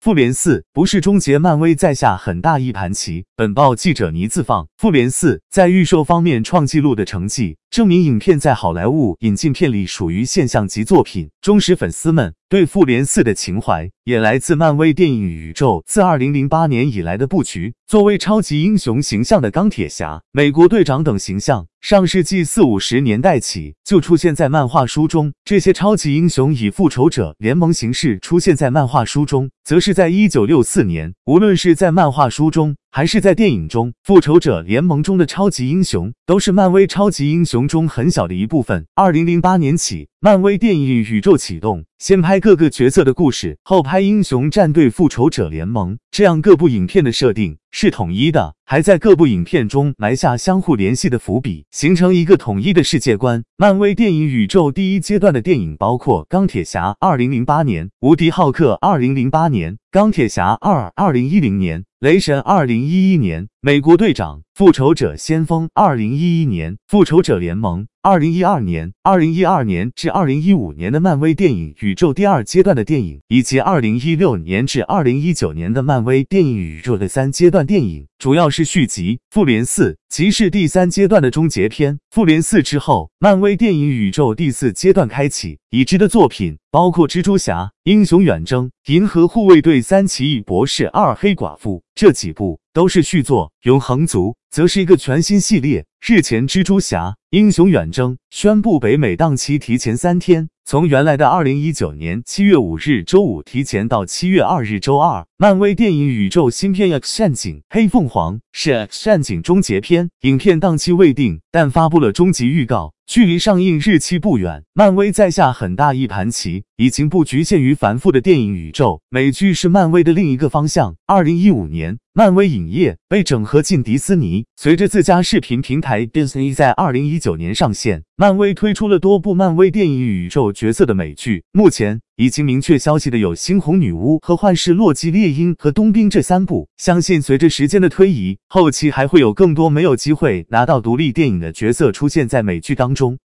复联4不是终结漫威在下很大一盘棋。本报记者倪自放。复联4在预售方面创纪录的成绩，证明影片在好莱坞引进片里属于现象级作品。忠实粉丝们对复联4的情怀，也来自漫威电影宇宙自2008年以来的布局。作为超级英雄形象的钢铁侠、美国队长等形象，上世纪40、50年代起就出现在漫画书中。这些超级英雄以复仇者联盟形式出现在漫画书中，则是在1964年。无论是在漫画书中还是在电影中，复仇者联盟中的超级英雄都是漫威超级英雄中很小的一部分。2008年起，漫威电影宇宙启动，先拍各个角色的故事，后拍英雄战队复仇者联盟，这样各部影片的设定是统一的，还在各部影片中埋下相互联系的伏笔，形成一个统一的世界观。漫威电影宇宙第一阶段的电影包括钢铁侠2008年、无敌浩克2008年、钢铁侠2 2010年、雷神2011年、美国队长、复仇者先锋2011年、复仇者联盟2012年、2012年至2015年的漫威电影宇宙第二阶段的电影，以及2016年至2019年的漫威电影宇宙的三阶段电影，主要是续集。复联4即是第三阶段的终结篇。复联4之后，漫威电影宇宙第四阶段开启，已知的作品包括蜘蛛侠、英雄远征、银河护卫队3、奇异博士2、黑寡妇，这几部都是续作。永恒族则是一个全新系列。日前，蜘蛛侠、英雄远征宣布北美档期提前3天，从原来的2019年7月5日周五提前到7月2日周二。漫威电影宇宙新片 X 战警黑凤凰是 X 战警终结篇，影片档期未定，但发布了终极预告，距离上映日期不远。漫威在下很大一盘棋，已经不局限于繁复的电影宇宙，美剧是漫威的另一个方向。2015年，漫威影业被整合进迪士尼，随着自家视频平台 Disney 在2019年上线，漫威推出了多部漫威电影宇宙角色的美剧。目前已经明确消息的有猩红女巫和幻视洛基猎鹰和冬兵这3部，相信随着时间的推移，后期还会有更多没有机会拿到独立电影的角色出现在美剧当中。